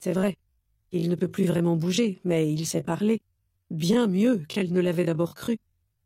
C'est vrai, il ne peut plus vraiment bouger, mais il sait parler, bien mieux qu'elle ne l'avait d'abord cru.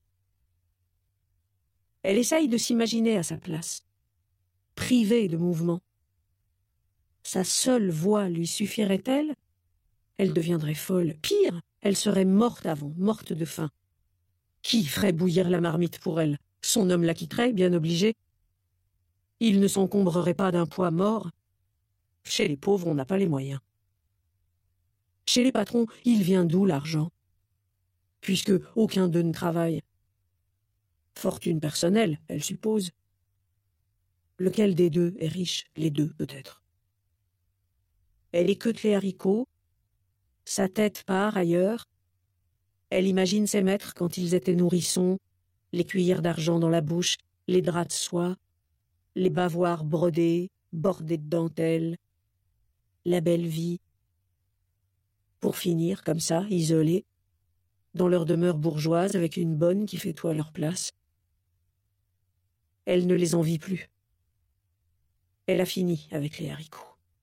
Elle essaye de s'imaginer à sa place, privée de mouvement. Sa seule voix lui suffirait-elle? Elle deviendrait folle. Pire, elle serait morte avant, morte de faim. Qui ferait bouillir la marmite pour elle? Son homme la quitterait, bien obligé. Il ne s'encombrerait pas d'un poids mort. Chez les pauvres, on n'a pas les moyens. Chez les patrons, il vient d'où l'argent? Puisque aucun d'eux ne travaille. Fortune personnelle, elle suppose. Lequel des deux est riche? Les deux, peut-être. Elle écoute les haricots. Sa tête part ailleurs. Elle imagine ses maîtres quand ils étaient nourrissons, les cuillères d'argent dans la bouche, les draps de soie, les bavoirs brodés, bordés de dentelle, la belle vie. Pour finir, comme ça, isolés, dans leur demeure bourgeoise avec une bonne qui fait tout à leur place. Elle ne les envie plus. Elle a fini avec les haricots.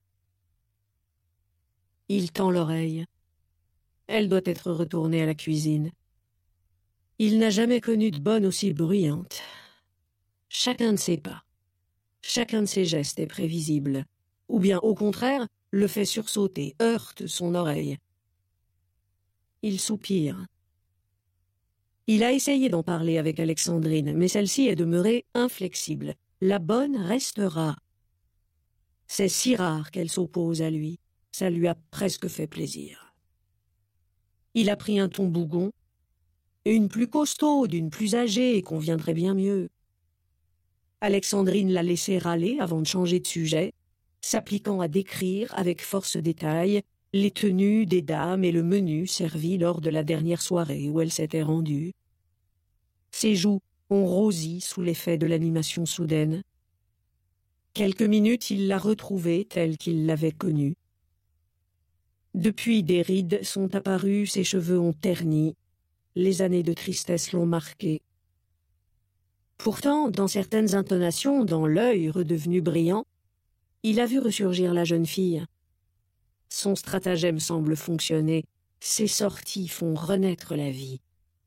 Il tend l'oreille. Elle doit être retournée à la cuisine. Il n'a jamais connu de bonne aussi bruyante. Chacun de ses pas, chacun de ses gestes est prévisible. Ou bien, au contraire, le fait sursauter, heurte son oreille. Il soupire. Il a essayé d'en parler avec Alexandrine, mais celle-ci est demeurée inflexible. La bonne restera. C'est si rare qu'elle s'oppose à lui. Ça lui a presque fait plaisir. Il a pris un ton bougon, une plus costaude, une plus âgée, conviendrait bien mieux. Alexandrine l'a laissé râler avant de changer de sujet, s'appliquant à décrire avec force détail les tenues des dames et le menu servi lors de la dernière soirée où elle s'était rendue. Ses joues ont rosi sous l'effet de l'animation soudaine. Quelques minutes, il l'a retrouvée telle qu'il l'avait connue. Depuis, des rides sont apparues, ses cheveux ont terni, les années de tristesse l'ont marqué. Pourtant, dans certaines intonations, dans l'œil redevenu brillant, il a vu ressurgir la jeune fille. Son stratagème semble fonctionner, ses sorties font renaître la vie.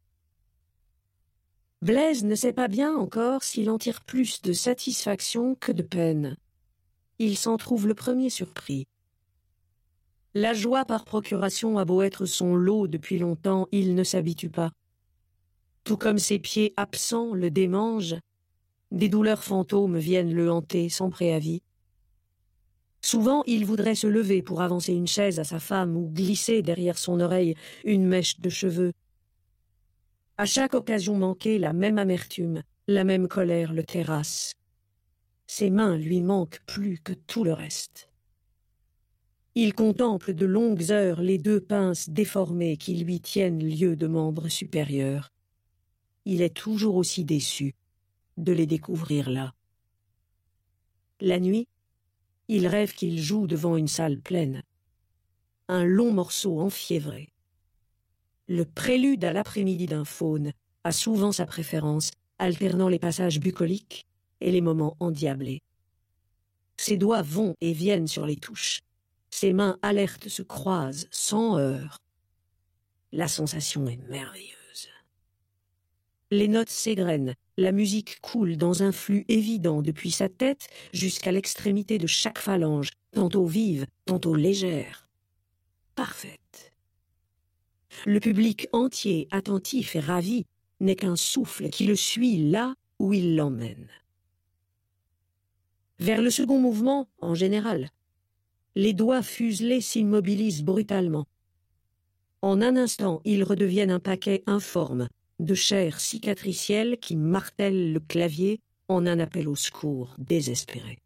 Blaise ne sait pas bien encore s'il en tire plus de satisfaction que de peine. Il s'en trouve le premier surpris. La joie par procuration a beau être son lot depuis longtemps, il ne s'habitue pas. Tout comme ses pieds absents le démangent, des douleurs fantômes viennent le hanter sans préavis. Souvent, il voudrait se lever pour avancer une chaise à sa femme ou glisser derrière son oreille une mèche de cheveux. À chaque occasion manquée, la même amertume, la même colère le terrasse. Ses mains lui manquent plus que tout le reste. Il contemple de longues heures les deux pinces déformées qui lui tiennent lieu de membre supérieur. Il est toujours aussi déçu de les découvrir là. La nuit, il rêve qu'il joue devant une salle pleine. Un long morceau enfiévré. Le prélude à l'après-midi d'un faune a souvent sa préférence, alternant les passages bucoliques et les moments endiablés. Ses doigts vont et viennent sur les touches. Ses mains alertes se croisent sans heurts. La sensation est merveilleuse. Les notes s'égrènent, la musique coule dans un flux évident depuis sa tête jusqu'à l'extrémité de chaque phalange, tantôt vive, tantôt légère. Parfaite. Le public entier, attentif et ravi, n'est qu'un souffle qui le suit là où il l'emmène. Vers le second mouvement, en général, les doigts fuselés s'immobilisent brutalement. En un instant, ils redeviennent un paquet informe de chair cicatricielle qui martèle le clavier en un appel au secours désespéré.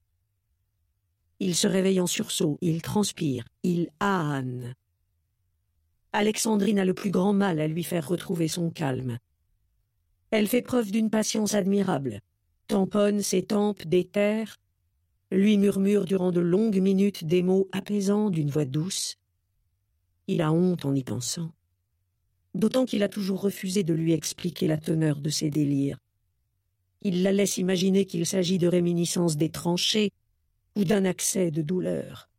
Il se réveille en sursaut, il transpire, il âne. Alexandrine a le plus grand mal à lui faire retrouver son calme. Elle fait preuve d'une patience admirable, tamponne ses tempes d'éther, lui murmure durant de longues minutes des mots apaisants d'une voix douce. Il a honte en y pensant, d'autant qu'il a toujours refusé de lui expliquer la teneur de ses délires. Il la laisse imaginer qu'il s'agit de réminiscences des tranchées ou d'un accès de douleur.